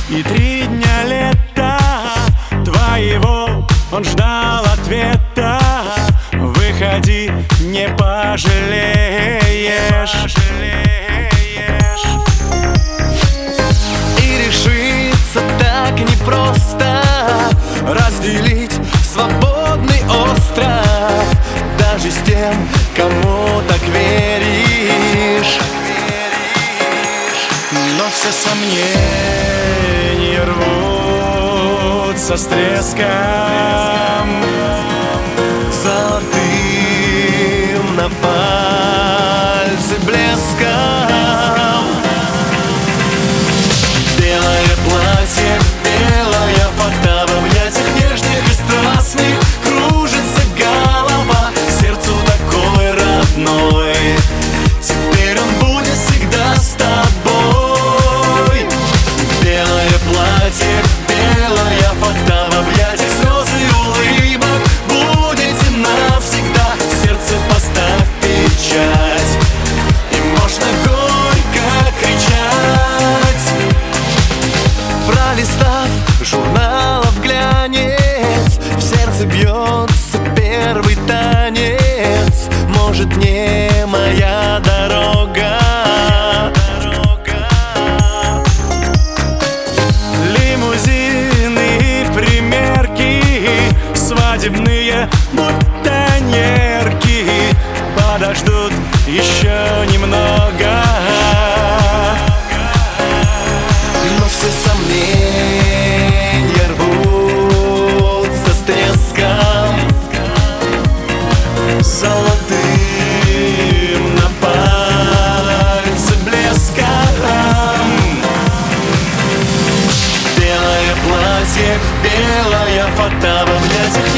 И 3 дня лета твоего он ждал ответа. Выходи, не пожалеешь. И решиться так непросто разделить свободный остров даже с тем, кому так веришь. Но все сомнения рвутся с треском, золотым на пальце блеском. Белое платье, белая фата в объятиях нежных и страстных. Кружится голова, сердцу такой родной. Теперь он будет всегда с тобой. Белое платье, белая фата в объятиях слезы и улыбок. Будете навсегда, в сердце поставь печать, и можно горько кричать. Пролистав журналов глянец, в сердце бьется первый танец. Может, не моя дорога. Лимузины и примерки, свадебные бутоньерки подождут еще немного. Но все сомнения рвутся с треском, золотым на пальце блеском. Белое платье, белая фата в объятиях